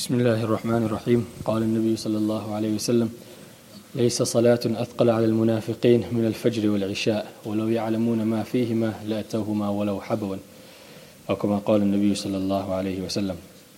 بسم الله الرحمن الرحيم. قال النبي صلى الله عليه وسلم: ليس صلاة أثقل على المنافقين من الفجر والعشاء ولو يعلمون ما فيهما لأتوهما ولو حبوا. أو كما قال النبي صلى الله عليه وسلم.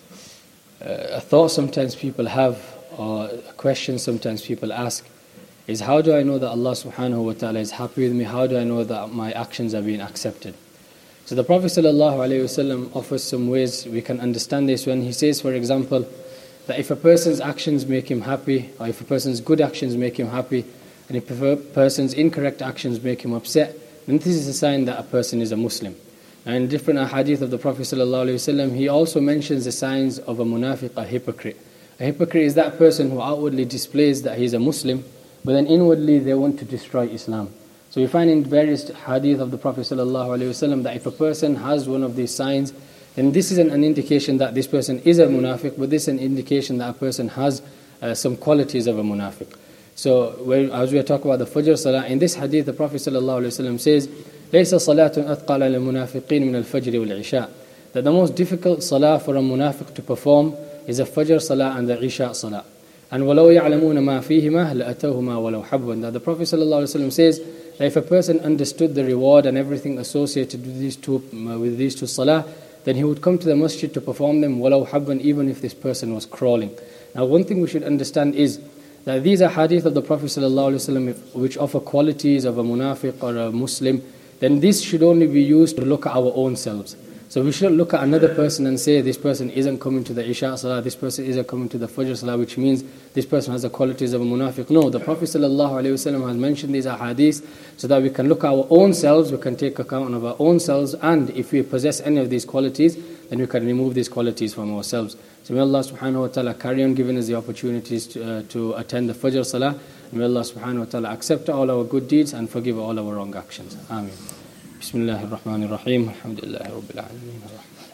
A thought sometimes people have, or a question sometimes people ask, is how do I know that Allah subhanahu wa ta'ala is happy with me? How do I know that my actions are being accepted? So the Prophet ﷺ offers some ways we can understand this when he says, for example, that if a person's actions make him happy, or if a person's good actions make him happy, and if a person's incorrect actions make him upset, then this is a sign that a person is a Muslim. And in different ahadith of the Prophet ﷺ, he also mentions the signs of a munafiq, a hypocrite. A hypocrite is that person who outwardly displays that he is a Muslim, but then inwardly they want to destroy Islam. So we find in various hadith of the Prophet ﷺ that if a person has one of these signs, then this isn't an indication that this person is a munafiq, but this is an indication that a person has some qualities of a munafiq. So as we are talking about the Fajr Salah, in this hadith the Prophet ﷺ says, لَيْسَ صَلَاةٌ أَثْقَلَ لِلْمُنَافِقِينَ مِنَ الْفَجْرِ وَالْعِشَاءِ. That the most difficult salah for a munafiq to perform is a Fajr Salah and the Isha Salah. And وَلَوْ يَعْلَمُونَ مَا فِيهِمَا لَأَتَوْهُمَا وَلَوْ حَبْوًا. That the Prophet ﷺ says that if a person understood the reward and everything associated with these two salah, then he would come to the masjid to perform them وَلَوْ حَبًّا, even if this person was crawling. Now one thing we should understand is that these are hadith of the Prophet ﷺ which offer qualities of a munafiq or a Muslim, then this should only be used to look at our own selves. So we shouldn't look at another person and say this person isn't coming to the Isha Salah, this person isn't coming to the Fajr Salah, which means this person has the qualities of a munafiq. No, the Prophet ﷺ has mentioned these ahadith so that we can look at our own selves, we can take account of our own selves, and if we possess any of these qualities, then we can remove these qualities from ourselves. So may Allah subhanahu wa ta'ala carry on giving us the opportunities to attend the Fajr Salah. And may Allah subhanahu wa ta'ala accept all our good deeds and forgive all our wrong actions. Ameen. بسم الله الرحمن الرحيم. الحمد لله رب العالمين الرحمن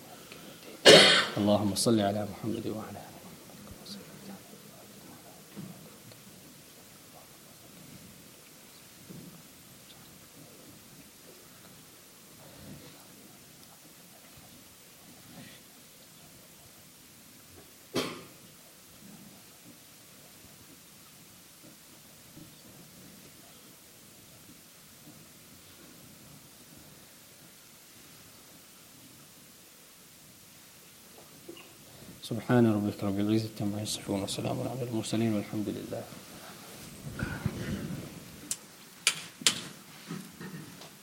الرحيم اللهم صل على محمد وعلى آله. سبحان ربك رب العزة عما يصفون وسلام على المرسلين والحمد لله.